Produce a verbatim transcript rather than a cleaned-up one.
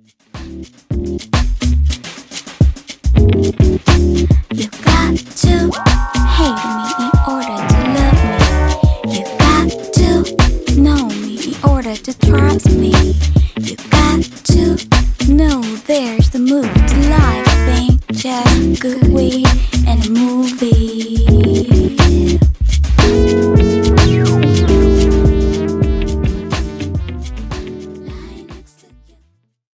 You got to hate me in order to love me. You got to know me in order to trust me. You got to know there's the move to life ain't just good weed and a movie.